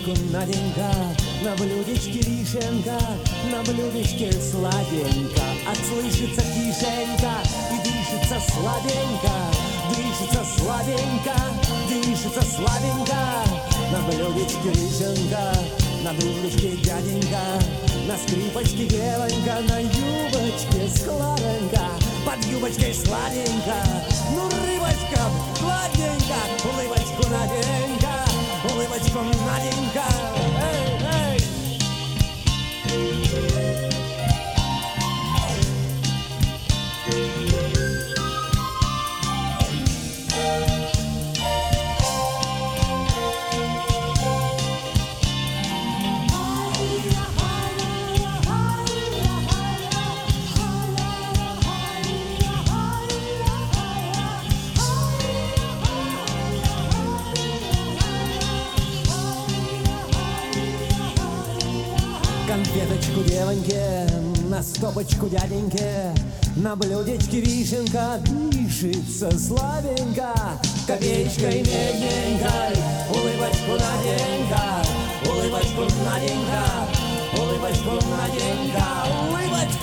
улыбочку Наденька, на блюдечке вишенка, на блюдечке сладенько. Отслышится тишенька и дышится слабенько, дышится слабенько, дышится слабенько. На блюдечке вишенка, на блюдечке дяденька, на скрипочке девонька, на юбочке складенька, под юбочкой сладенько. Ну, рыбочка, гладенько, улыбочку Наденька, улыбочку Наденька. Эй, эй. Конфеточку девоньке, на стопочку дяденьке, на блюдечке вишенка, дышится слабенько. Копеечкой медненькой, улыбочку Наденька, улыбочку Наденька, улыбочку Наденька, улыбочку